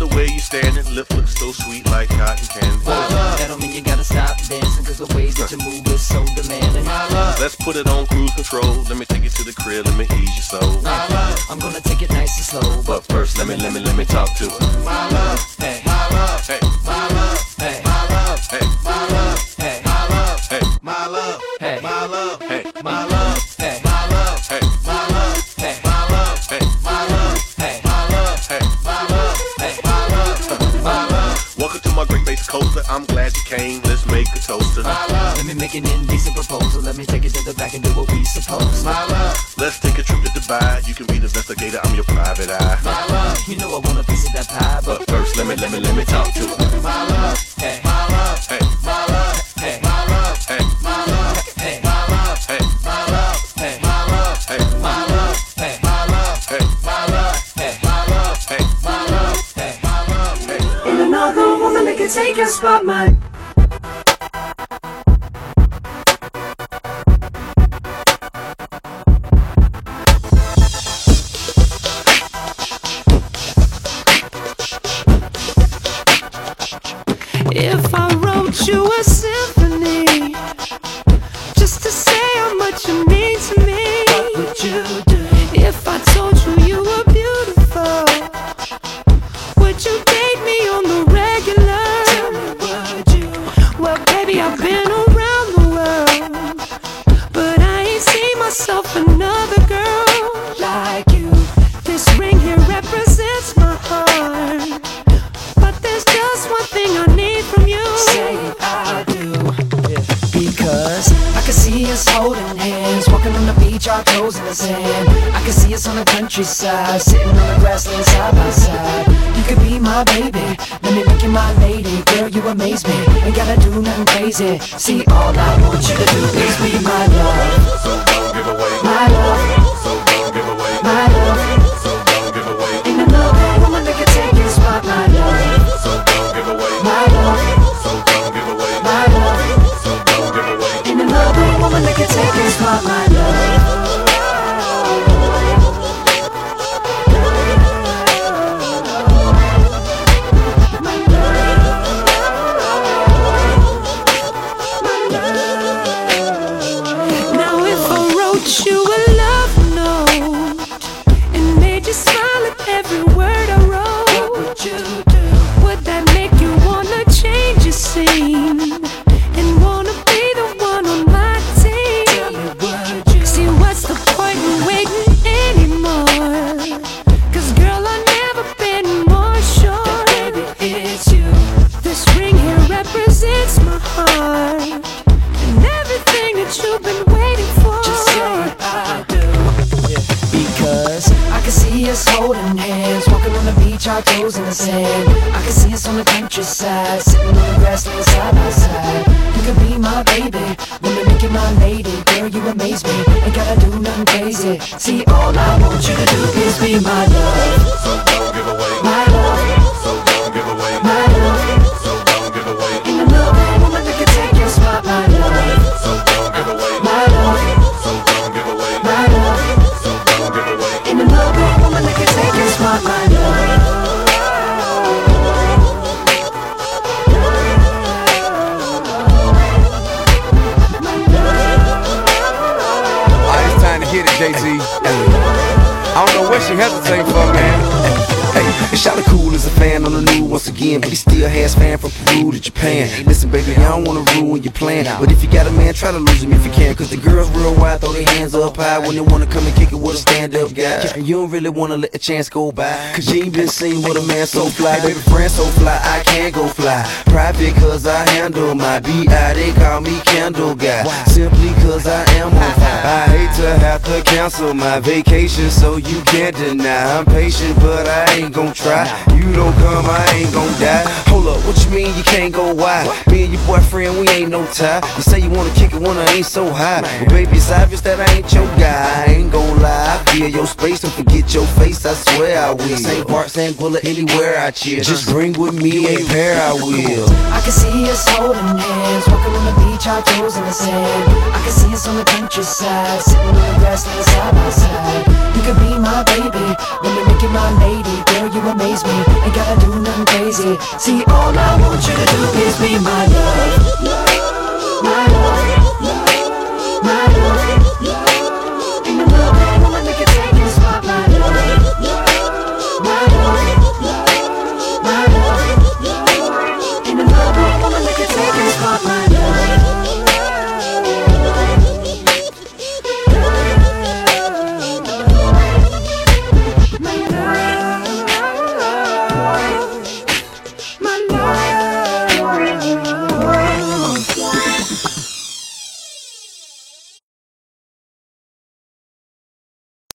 the way you standing, lip looks so sweet like cotton candy. That don't mean you gotta stop dancing, cause the way that you move is so demanding. Let's put it on cruise control. Let me take you to the crib, let me ease your soul. I'm gonna take it nice and slow, But first, let me talk to her. my love, hey, My love, hey, my love, hey, my love, hey, my love, hey, my love, hey, my love, hey, my love, hey, my love, hey, my love, hey, my love, hey, my love, hey, my love, hey, my love, hey, my love, hey, my love, my love. Welcome to my Great Base Coaster. I'm glad you came. Let's make a toaster. Let me make an indecent proposal. Let me take it to the back and do what we supposed. My love. Let's take a trip to Dubai. You can be the investigator. I'm your private eye. My love, you know I want a piece of that pie, But first, let me talk to her. My love, hey, my love, hey, my love, hey, my love, hey, my love, hey, my love, hey, my love, hey, my love, hey, my love, hey, my love, hey, my love, hey, my love, hey, my love, hey. my love, hey. And another woman that can take your spot, man. If I wrote you a symphony just to say how much you mean to me, What would you do? if I told you you were beautiful, would you date me on the regular? Tell me, would you? Well, baby, I've been around the world, but I ain't seen myself another girl Like you, This ring here represents my heart, but there's just one thing I need from you. say I do. Because I can see us holding hands, walking on the beach, our toes in the sand. I can see us on the countryside, sitting on the grassland side by side. You could be my baby, let me make you my lady. Girl, you amaze me, ain't gotta do nothing crazy. See, all I want you to do is be my love. So don't give away. My love, So don't give away. my love. So don't give away. Ain't another woman that can take your spot, my love. So don't give away. My love, So don't give away. my love. So don't give away. Ain't another woman that can take your spot, my love. Now if I wrote you a love note and made you smile at every word I wrote, What would you do? would that make you wanna change your scene and wanna be the one on my team? Tell me, would you? See, what's the point in waiting anymore? Cause girl, I've never been more sure Baby, it's you. this ring here represents my heart and everything that you've been waiting for. Just say I do. Because I can see us holding hands, walking on the beach, our toes in the sand. I can see us on the countryside, sitting on the grassland side by side. You could be my baby, let me make you my lady. Girl, you amaze me, ain't gotta do nothing crazy. See, all I want you to do is be my love. So don't give away. My love, So don't give away. my love. So don't give away. Ain't another woman that can take your spot, my love. So don't give away. My love, So don't give away. my love. So don't give away. Ain't another woman that can take your spot, my love. Alright, it's time to hit it, Jay-Z. I don't know what she hesitating for, man. Hey, Shawty cool as a fan on the news once again, but he still has fan from Peru to Japan. Listen, baby, I don't wanna ruin your plan, but if you got a man, try to lose him if you can. Cause the girls real wide, throw their hands up high when they wanna come and kick it with a stand-up guy. And you don't really wanna let the chance go by, cause you ain't been seen with a man so fly. Baby, friend so fly, I can't go fly. Private cause I handle my B.I. They call me Candle Guy, simply cause I am on fire. I hate to have to cancel my vacation, so you can't deny. I'm patient, but I ain't gon' try. You don't come, I ain't gon' die. Hold up, what you mean you can't go wide? Me and your boyfriend, we ain't no tie. You say you wanna kick it when I ain't so high. But baby, it's obvious that I ain't your guy. I ain't gon' lie, I feel your space, don't forget your face, I swear I will. St. Bart, St. Bullet, anywhere I chill. Just bring with me a pair, I will. I can see us holding hands, walking on the beach, our toes in the sand. I can see us on the countryside, sitting on the grassland side by side. You could be my baby, let me make you my lady. Girl, you amaze me. Ain't gotta do nothing crazy. See, all I want you to do is be my love, my love.